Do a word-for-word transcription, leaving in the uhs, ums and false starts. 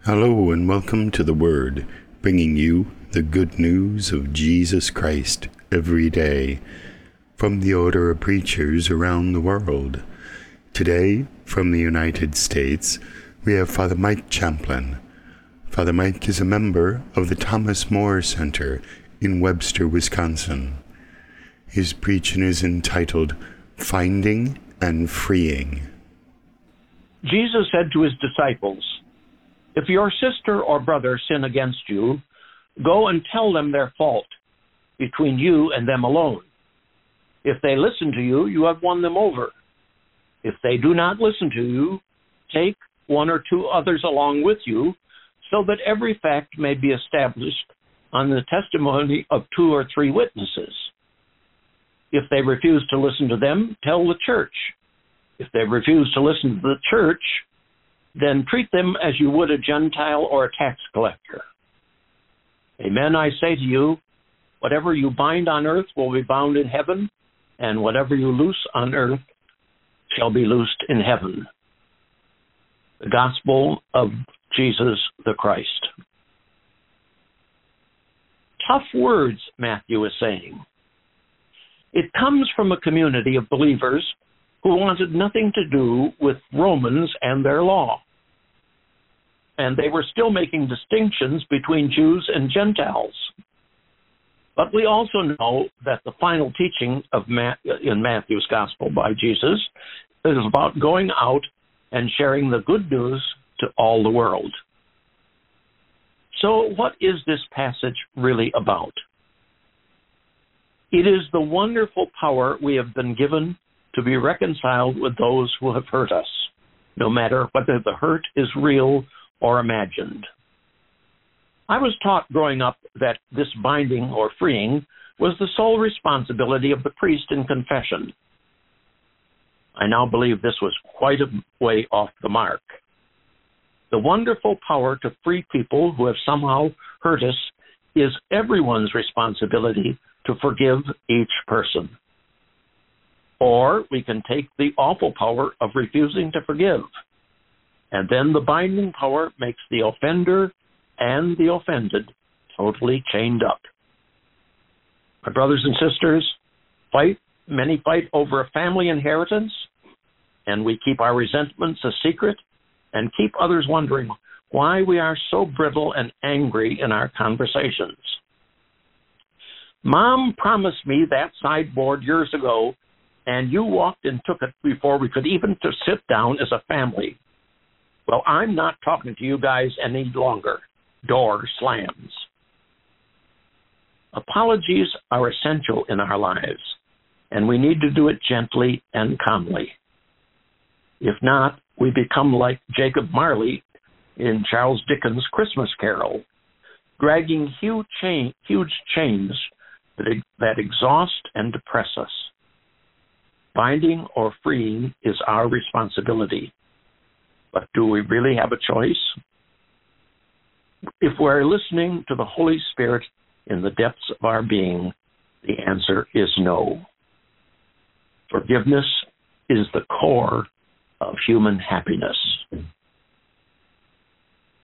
Hello and welcome to The Word, bringing you the good news of Jesus Christ every day from the Order of Preachers around the world. Today, from the United States, we have Father Mike Champlin. Father Mike is a member of the Thomas More Center in Webster, Wisconsin. His preaching is entitled Finding and Freeing. Jesus said to his disciples, "If your sister or brother sin against you, go and tell them their fault between you and them alone. If they listen to you, you have won them over. If they do not listen to you, take one or two others along with you, so that every fact may be established on the testimony of two or three witnesses. If they refuse to listen to them, tell the church. If they refuse to listen to the church, then treat them as you would a Gentile or a tax collector. Amen, I say to you, whatever you bind on earth will be bound in heaven, and whatever you loose on earth shall be loosed in heaven." The Gospel of Jesus the Christ. Tough words, Matthew is saying. It comes from a community of believers who wanted nothing to do with Romans and their law. And they were still making distinctions between Jews and Gentiles. But we also know that the final teaching of Ma- in Matthew's Gospel by Jesus is about going out and sharing the good news to all the world. So what is this passage really about? It is the wonderful power we have been given to be reconciled with those who have hurt us, no matter whether the hurt is real or imagined. I was taught growing up that this binding or freeing was the sole responsibility of the priest in confession. I now believe this was quite a way off the mark. The wonderful power to free people who have somehow hurt us is everyone's responsibility to forgive each person. Or we can take the awful power of refusing to forgive, and then the binding power makes the offender and the offended totally chained up. My brothers and sisters, fight, many fight over a family inheritance, and we keep our resentments a secret and keep others wondering why we are so brittle and angry in our conversations. Mom promised me that sideboard years ago, and you walked and took it before we could even to sit down as a family. Well, I'm not talking to you guys any longer. Door slams. Apologies are essential in our lives, and we need to do it gently and calmly. If not, we become like Jacob Marley in Charles Dickens' Christmas Carol, dragging huge, chain, huge chains that, that exhaust and depress us. Binding or freeing is our responsibility. But do we really have a choice? If we're listening to the Holy Spirit in the depths of our being, the answer is no. Forgiveness is the core of human happiness.